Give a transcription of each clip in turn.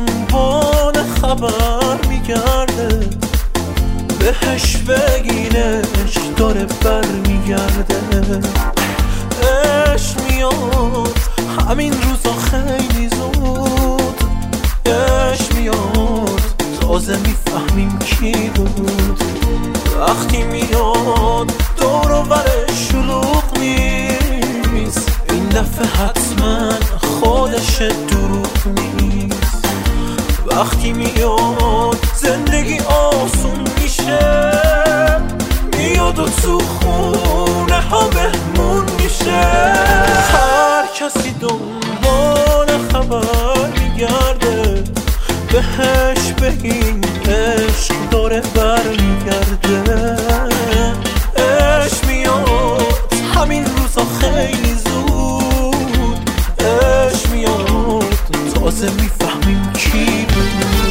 دنبال خبر میگرده، بهش بگین عشق داره بر میگرده. عشق میاد همین روزا خیلی زود، عشق میاد تازه میفهمیم کی بود. وقتی میاد دور و برش شلوغ نیست، این دفعه حتما خودش دروغ نیست. وقتی میاد زندگی آسون میشه، میاد و تو خونه ها بهمون میشه. هر کسی دنبال خبر میگرده، بهش بگین عشق داره بر میگرده. عشق میاد همین روزا خیلی زود، عشق میاد تازه میفهمیم کی بود.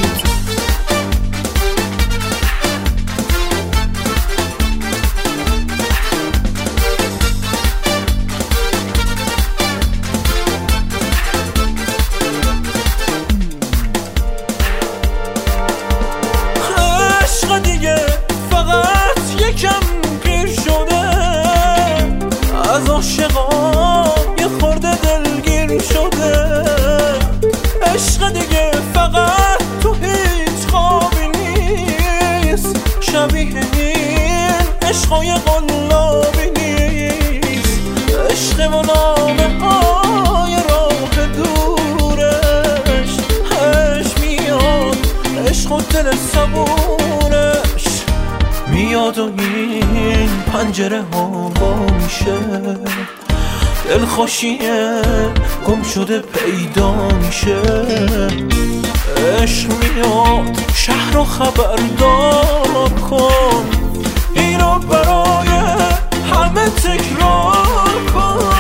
دیگه فقط یکم گیر شده، از عاشقا یه خورده دلگیر شده. عشق دیگه فقط تو هیچ خوابی نیست، شبیه این عشقای قلابی نیست. عشق و نامه های راه دورش، عشق میاد عشق و دل صبورش میاد و این پنجره ها وا میشه. دلخوشیه گم شده پیدا میشه. عشق میاد شهر رو خبردار کن، اینو برای همه تکرار کن.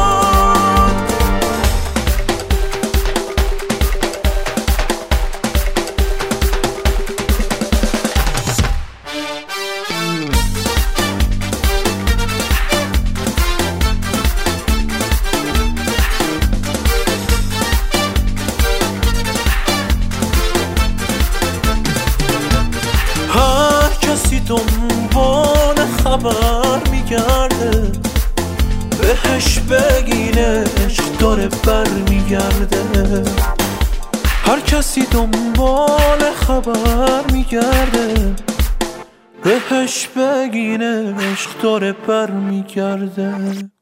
هر کسی دنبال خبر میگرده، بهش بگین عشق داره بر میگرده. هر کسی دنبال خبر میگرده، بهش بگین عشق داره بر میگرده.